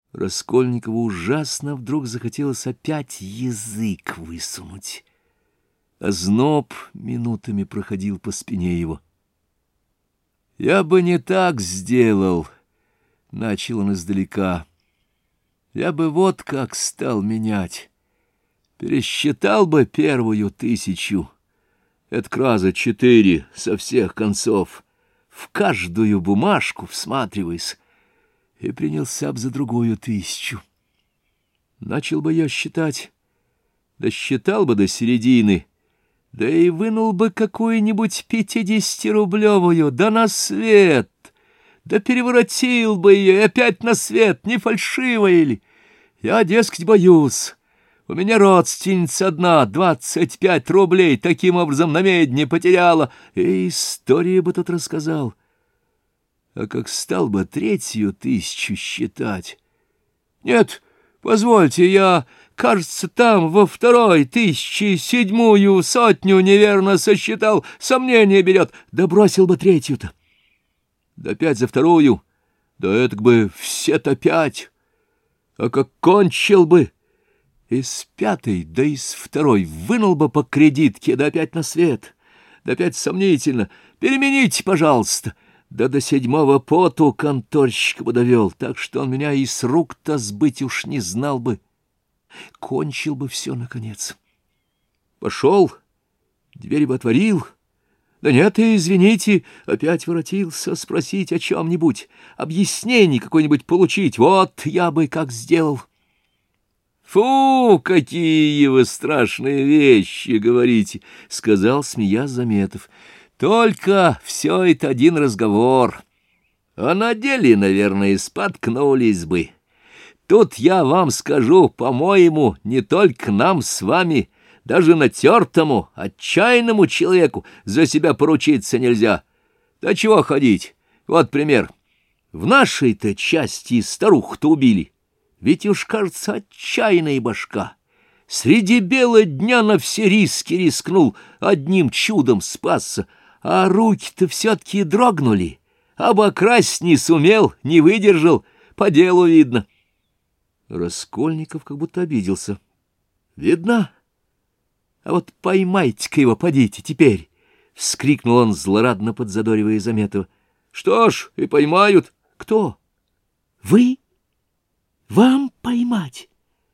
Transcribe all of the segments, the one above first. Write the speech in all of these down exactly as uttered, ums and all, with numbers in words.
Раскольникову ужасно вдруг захотелось опять язык высунуть. Озноб минутами проходил по спине его. «Я бы не так сделал», — начал он издалека. «Я бы вот как стал менять. Пересчитал бы первую тысячу. Это краза четыре со всех концов, в каждую бумажку всматриваясь, и принялся б за другую тысячу. Начал бы я считать, досчитал бы до середины, да и вынул бы какую-нибудь пятидесятирублевую, да на свет, да переворотил бы ее и опять на свет, не фальшивая ли. Я, дескать, боюсь. У меня родственница одна двадцать пять рублей таким образом на медне потеряла, и историю бы тут рассказал. А как стал бы третью тысячу считать? Нет, позвольте, я, кажется, там во второй тысячи седьмую сотню неверно сосчитал, сомнение берет, да бросил бы третью-то. Да пять за вторую, да этак бы все-то пять. А как кончил бы, из пятой, да из второй вынул бы по кредитке, да опять на свет, да опять сомнительно. Перемените, пожалуйста. Да до седьмого поту конторщика бы довел, так что он меня и с рук-то сбыть уж не знал бы. Кончил бы все, наконец. Пошел, дверь бы отворил. Да нет, и извините, опять воротился спросить о чем-нибудь, объяснение какое-нибудь получить. Вот я бы как сделал. «Фу, какие вы страшные вещи говорите!» — сказал, смеясь, Заметов. «Только все это один разговор, а на деле, наверное, споткнулись бы. Тут я вам скажу, по-моему, не только нам с вами, даже натертому, отчаянному человеку за себя поручиться нельзя. Да чего ходить? Вот пример. В нашей-то части старух-то убили. Ведь уж, кажется, отчаянная башка. Среди бела дня на все риски рискнул, одним чудом спасся, а руки-то все-таки дрогнули. Обокрасть не сумел, не выдержал, по делу видно». Раскольников как будто обиделся. «Видно? А вот поймайте-ка его, подите теперь!» — вскрикнул он, злорадно подзадоривая Заметова. «Что ж, и поймают. Кто? Вы? Вам поймать?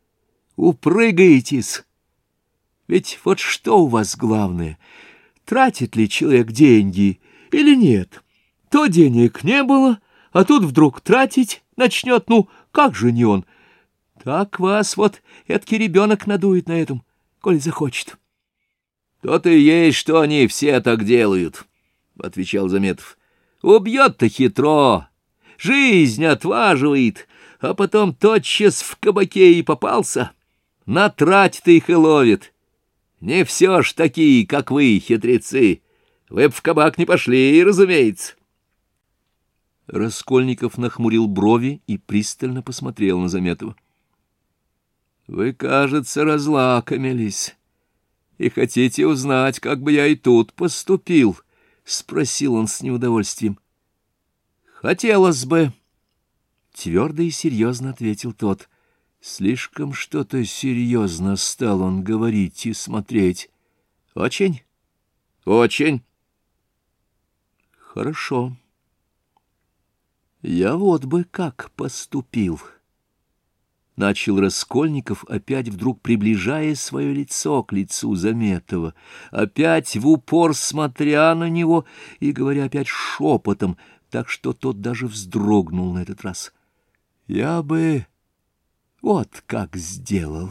Упрыгаетесь. Ведь вот что у вас главное, тратит ли человек деньги или нет? То денег не было, а тут вдруг тратить начнет, ну, как же не он? Так вас вот эдакий ребенок надует на этом, коль захочет». «То-то и есть, что они все так делают», — отвечал Заметов. «Убьет-то хитро, жизнь отваживает, а потом тотчас в кабаке и попался. На трать-то их и ловит. Не все ж такие, как вы, хитрецы. Вы б в кабак не пошли, разумеется». Раскольников нахмурил брови и пристально посмотрел на Заметова. «Вы, кажется, разлакомились и хотите узнать, как бы я и тут поступил?» — спросил он с неудовольствием. «Хотелось бы», — твердо и серьезно ответил тот. Слишком что-то серьезно стал он говорить и смотреть. «Очень? Очень. Хорошо. Я вот бы как поступил». Начал Раскольников, опять вдруг приближая свое лицо к лицу Заметова, опять в упор смотря на него и говоря опять шепотом, так что тот даже вздрогнул на этот раз. «Я бы вот как сделал.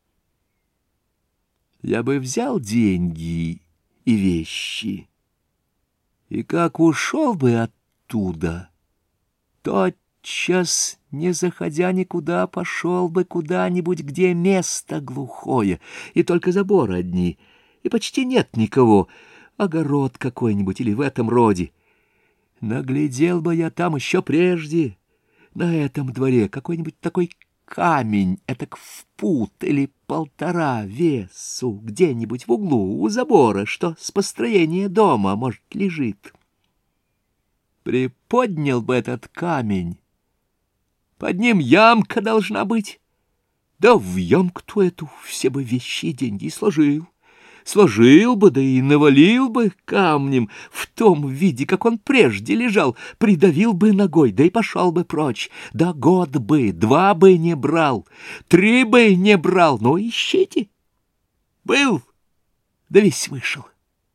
Я бы взял деньги и вещи, и как ушел бы оттуда, тотчас, не заходя никуда, пошел бы куда-нибудь, где место глухое, и только заборы одни, и почти нет никого, огород какой-нибудь или в этом роде. Наглядел бы я там еще прежде, на этом дворе, какой-нибудь такой камень, этак в пуд или полтора весу, где-нибудь в углу у забора, что с построения дома, может, лежит. Приподнял бы этот камень, Под ним ямка должна быть. Да в ямку-то эту все бы вещи и деньги сложил. Сложил бы, да и навалил бы камнем в том виде, как он прежде лежал, придавил бы ногой, да и пошел бы прочь. Да год бы, два бы не брал, три бы не брал, но ищите. Был, да весь вышел.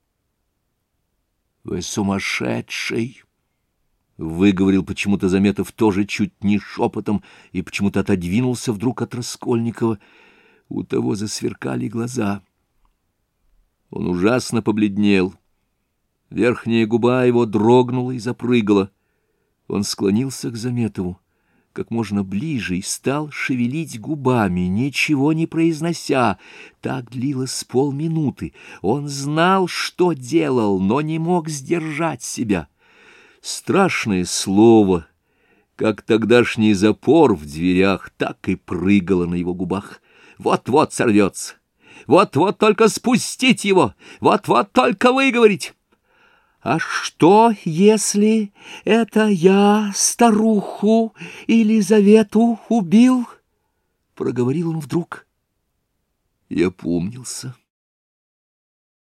— Вы сумасшедший! — выговорил почему-то Заметов тоже чуть не шепотом и почему-то отодвинулся вдруг от Раскольникова. У того засверкали глаза. Он ужасно побледнел. Верхняя губа его дрогнула и запрыгала. Он склонился к Заметову как можно ближе и стал шевелить губами, ничего не произнося. Так длилось с полминуты. Он знал, что делал, но не мог сдержать себя. Страшное слово, как тогдашний запор в дверях, так и прыгало на его губах. Вот-вот сорвется. Вот-вот только спустить его, вот-вот только выговорить. «А что, если это я старуху Елизавету убил?» — проговорил он вдруг. Я помнился.